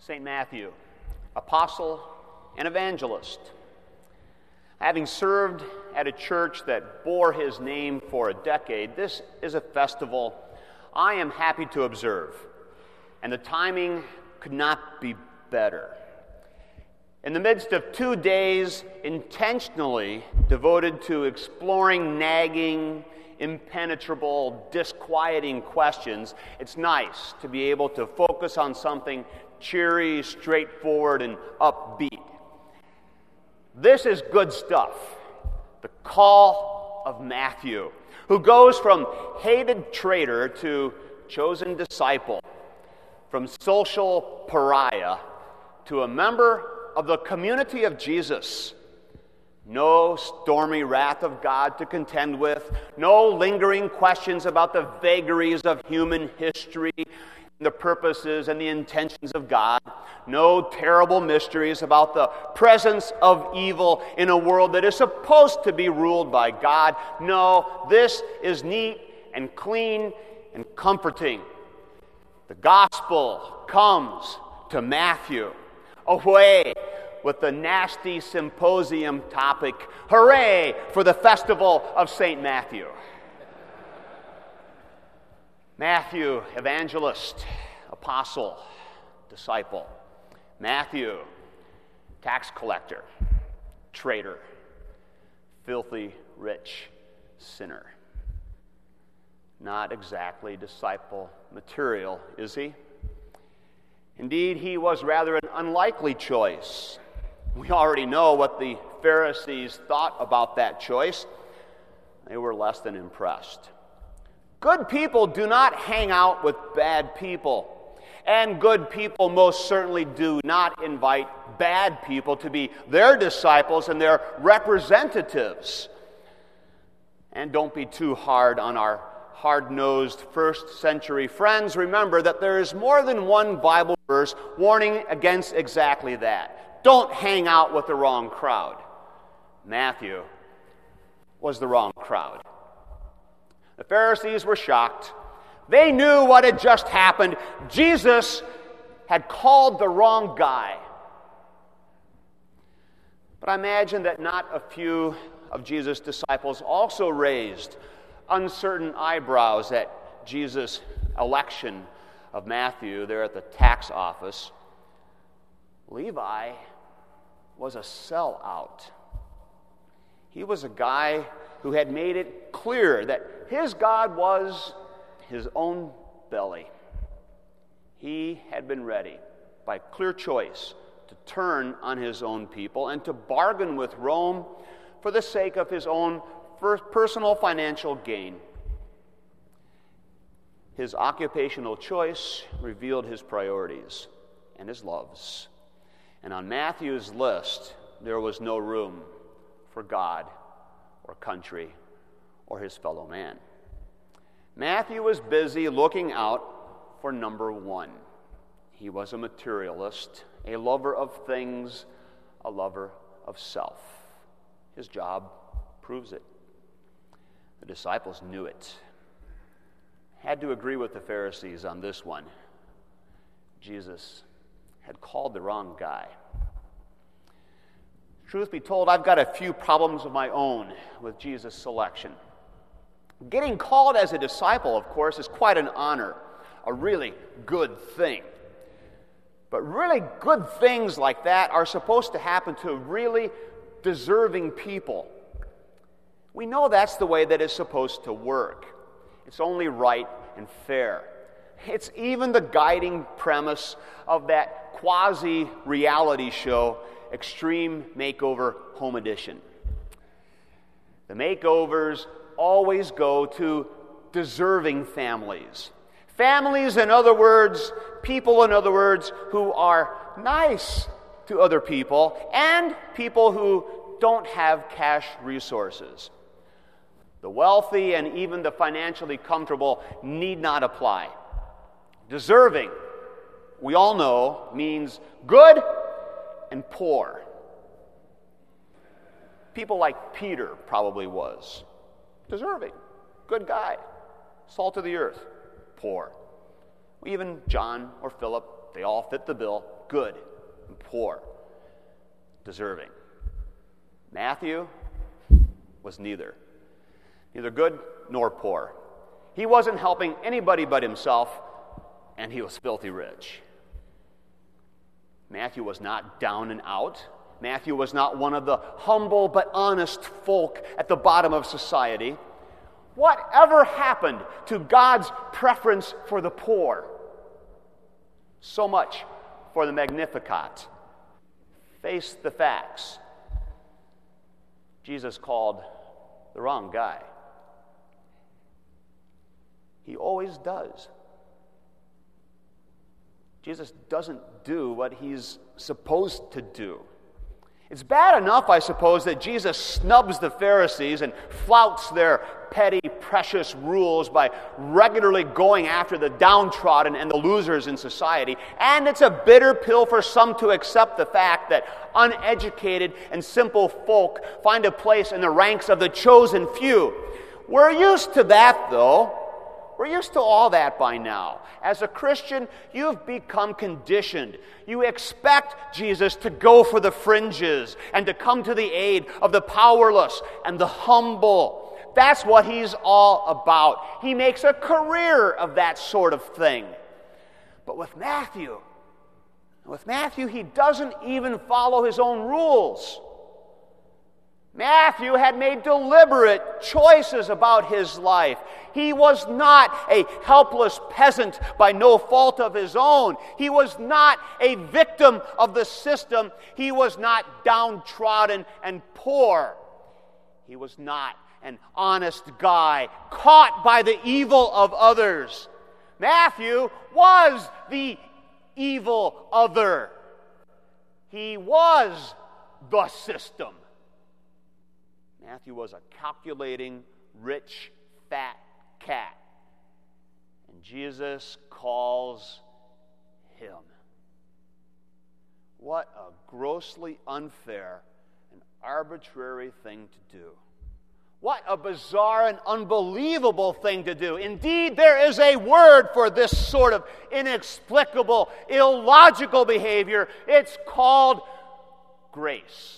St. Matthew, apostle and evangelist. Having served at a church that bore his name for a decade, this is a festival I am happy to observe, and the timing could not be better. In the midst of 2 days intentionally devoted to exploring nagging, impenetrable, disquieting questions, it's nice to be able to focus on something cheery, straightforward, and upbeat. This is good stuff. The call of Matthew, who goes from hated traitor to chosen disciple, from social pariah to a member of the community of Jesus. No stormy wrath of God to contend with, no lingering questions about the vagaries of human history, the purposes and the intentions of God, no terrible mysteries about the presence of evil in a world that is supposed to be ruled by God. No, this is neat and clean and comforting. The gospel comes to Matthew, away with the nasty symposium topic. Hooray for the festival of St. Matthew. Matthew, evangelist, apostle, disciple. Matthew, tax collector, traitor, filthy rich sinner. Not exactly disciple material, is he? Indeed, he was rather an unlikely choice. We already know what the Pharisees thought about that choice. They were less than impressed. Good people do not hang out with bad people. And good people most certainly do not invite bad people to be their disciples and their representatives. And don't be too hard on our hard-nosed first-century friends. Remember that there is more than one Bible verse warning against exactly that. Don't hang out with the wrong crowd. Matthew was the wrong crowd. The Pharisees were shocked. They knew what had just happened. Jesus had called the wrong guy. But I imagine that not a few of Jesus' disciples also raised uncertain eyebrows at Jesus' election of Matthew there at the tax office. Levi was a sellout. He was a guy who had made it clear that his God was his own belly. He had been ready, by clear choice, to turn on his own people and to bargain with Rome for the sake of his own personal financial gain. His occupational choice revealed his priorities and his loves. And on Matthew's list, there was no room for God or country or his fellow man. Matthew was busy looking out for number one. He was a materialist, a lover of things, a lover of self. His job proves it. The disciples knew it. Had to agree with the Pharisees on this one. Jesus had called the wrong guy. Truth be told, I've got a few problems of my own with Jesus' selection. Getting called as a disciple, of course, is quite an honor, a really good thing. But really good things like that are supposed to happen to really deserving people. We know that's the way that it's supposed to work. It's only right and fair. It's even the guiding premise of that quasi-reality show, Extreme Makeover Home Edition. The makeovers always go to deserving families. Families, in other words, people, in other words, who are nice to other people and people who don't have cash resources. The wealthy and even the financially comfortable need not apply. Deserving, we all know, means good and poor. People like Peter probably was. Deserving, good guy, salt of the earth, poor. Even John or Philip, They all fit the bill: good and poor, deserving. Matthew was neither good nor poor. He wasn't helping anybody but himself, and he was filthy rich. Matthew was not down and out. Matthew was not one of the humble but honest folk at the bottom of society. Whatever happened to God's preference for the poor? So much for the Magnificat. Face the facts. Jesus called the wrong guy. He always does. Jesus doesn't do what he's supposed to do. It's bad enough, I suppose, that Jesus snubs the Pharisees and flouts their petty, precious rules by regularly going after the downtrodden and the losers in society. And it's a bitter pill for some to accept the fact that uneducated and simple folk find a place in the ranks of the chosen few. We're used to that, though. We're used to all that by now. As a Christian, you've become conditioned. You expect Jesus to go for the fringes and to come to the aid of the powerless and the humble. That's what he's all about. He makes a career of that sort of thing. But with Matthew, he doesn't even follow his own rules. Matthew had made deliberate choices about his life. He was not a helpless peasant by no fault of his own. He was not a victim of the system. He was not downtrodden and poor. He was not an honest guy caught by the evil of others. Matthew was the evil other. He was the system. Matthew was a calculating, rich, fat cat. And Jesus calls him. What a grossly unfair and arbitrary thing to do. What a bizarre and unbelievable thing to do. Indeed, there is a word for this sort of inexplicable, illogical behavior. It's called grace.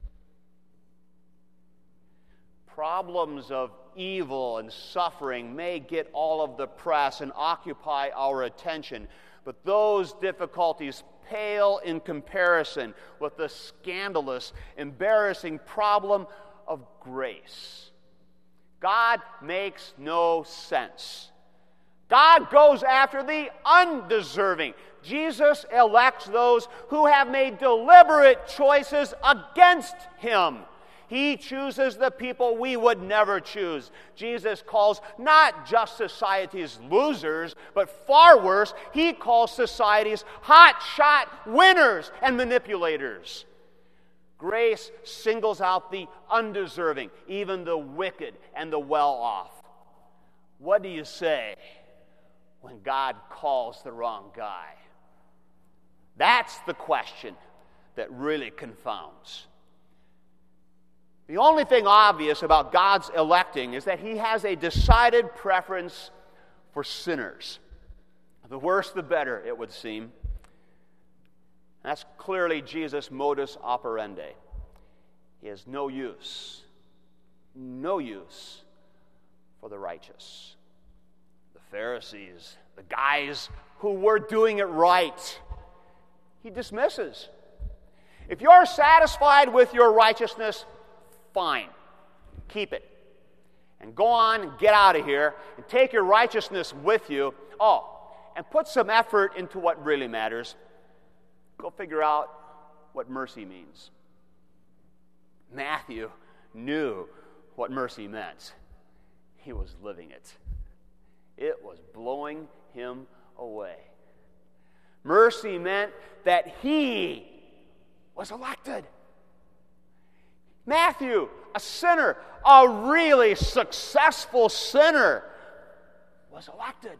Problems of evil and suffering may get all of the press and occupy our attention, but those difficulties pale in comparison with the scandalous, embarrassing problem of grace. God makes no sense. God goes after the undeserving. Jesus elects those who have made deliberate choices against him. He chooses the people we would never choose. Jesus calls not just society's losers, but far worse, he calls society's hot-shot winners and manipulators. Grace singles out the undeserving, even the wicked and the well-off. What do you say when God calls the wrong guy? That's the question that really confounds. The only thing obvious about God's electing is that he has a decided preference for sinners. The worse, the better, it would seem. That's clearly Jesus' modus operandi. He has no use for the righteous. The Pharisees, the guys who were doing it right, he dismisses. If you're satisfied with your righteousness, fine, keep it. And go on and get out of here and take your righteousness with you. Oh, and put some effort into what really matters. Go figure out what mercy means. Matthew knew what mercy meant. He was living it. It was blowing him away. Mercy meant that he was elected. Matthew, a sinner, a really successful sinner, was elected.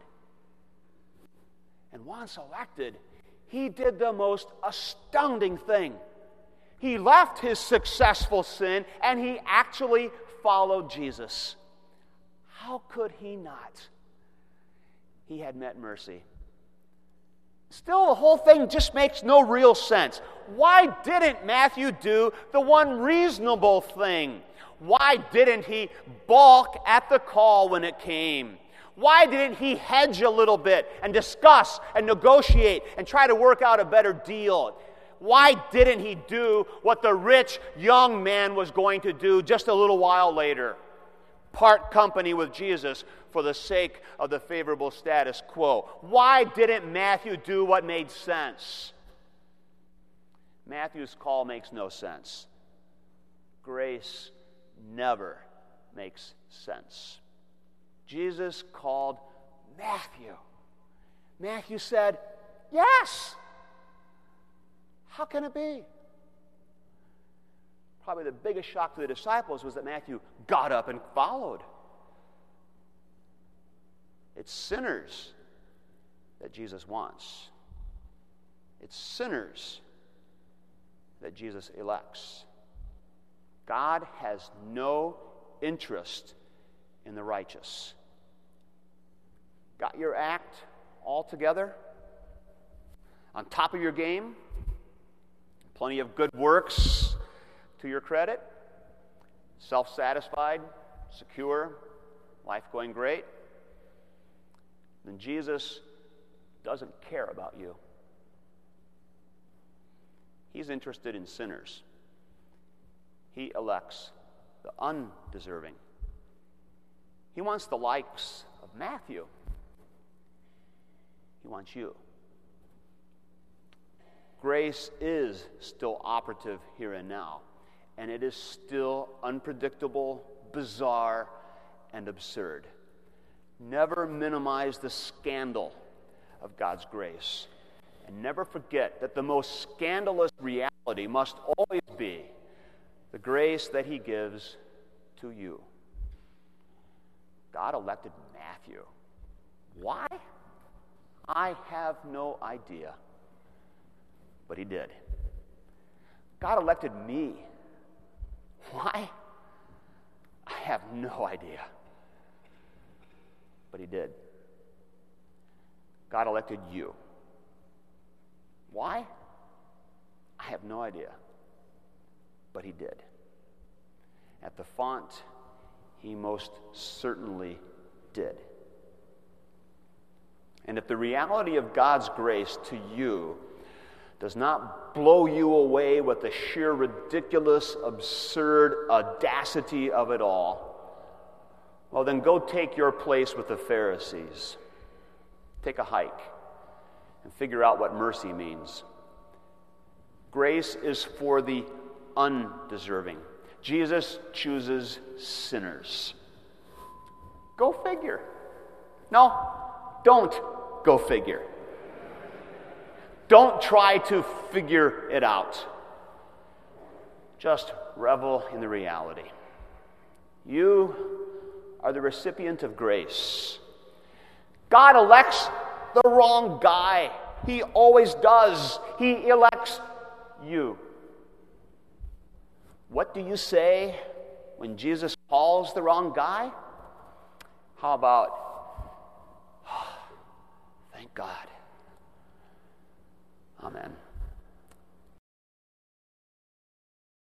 And once elected, he did the most astounding thing. He left his successful sin and he actually followed Jesus. How could he not? He had met mercy. Still, the whole thing just makes no real sense. Why didn't Matthew do the one reasonable thing? Why didn't he balk at the call when it came? Why didn't he hedge a little bit and discuss and negotiate and try to work out a better deal? Why didn't he do what the rich young man was going to do just a little while later? Part company with Jesus for the sake of the favorable status quo. Why didn't Matthew do what made sense? Matthew's call makes no sense. Grace never makes sense. Jesus called Matthew. Matthew said, yes. How can it be? Probably the biggest shock to the disciples was that Matthew got up and followed. It's sinners that Jesus wants. It's sinners that Jesus elects. God has no interest in the righteous. Got your act all together? On top of your game? Plenty of good works to your credit? Self-satisfied? Secure? Life going great? Then Jesus doesn't care about you. He's interested in sinners. He elects the undeserving. He wants the likes of Matthew. He wants you. Grace is still operative here and now, and it is still unpredictable, bizarre, and absurd. Never minimize the scandal of God's grace, and never forget that the most scandalous reality must always be the grace that He gives to you. God elected Matthew. Why? I have no idea. But He did. God elected me. Why? I have no idea. But He did. God elected you. Why? I have no idea. But He did. At the font, He most certainly did. And if the reality of God's grace to you does not blow you away with the sheer ridiculous, absurd audacity of it all, well, then go take your place with the Pharisees. Take a hike and figure out what mercy means. Grace is for the undeserving. Jesus chooses sinners. Go figure. No, don't go figure. Don't try to figure it out. Just revel in the reality. You are the recipient of grace. God elects the wrong guy. He always does. He elects you. What do you say when Jesus calls the wrong guy? How about, oh, thank God. Amen.